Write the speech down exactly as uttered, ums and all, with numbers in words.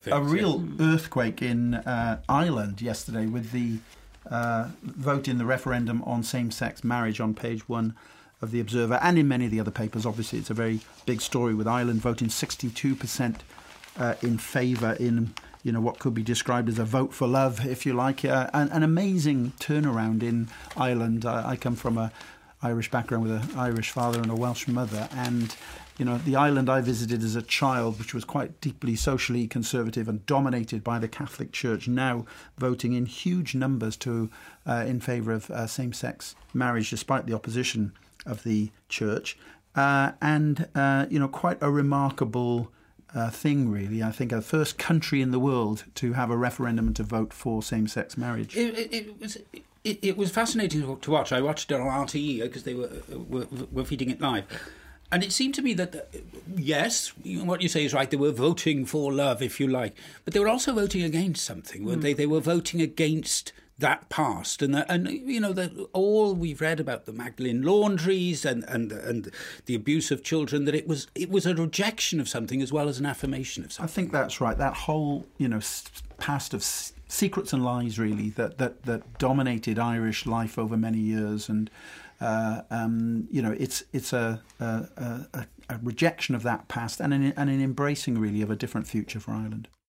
a real earthquake in uh, Ireland yesterday with the uh, vote in the referendum on same-sex marriage on page one of the Observer, and in many of the other papers. Obviously, it's a very big story, with Ireland voting sixty-two percent uh, in favour in, you know, what could be described as a vote for love, if you like. Uh, an, an amazing turnaround in Ireland. I, I come from a Irish background with an Irish father and a Welsh mother, and you know, the island I visited as a child, which was quite deeply socially conservative and dominated by the Catholic Church, now voting in huge numbers to uh, in favour of uh, same-sex marriage, despite the opposition of the church, uh, and uh, you know, quite a remarkable uh, thing, really. I think a first country in the world to have a referendum and to vote for same-sex marriage. It, it, it was it, it was fascinating to watch. I watched it on R T E because they were, were were feeding it live. And it seemed to me that, yes, what you say is right, they were voting for love, if you like, but they were also voting against something, weren't mm. they? They were voting against that past. And, the, and you know, the, all we've read about the Magdalene laundries and, and, and the abuse of children, that it was it was a rejection of something as well as an affirmation of something. I think that's right. That whole, you know, past of secrets and lies, really, that, that, that dominated Irish life over many years. And Uh, um, you know, it's it's a, a, a, a rejection of that past and an, and an embracing, really, of a different future for Ireland.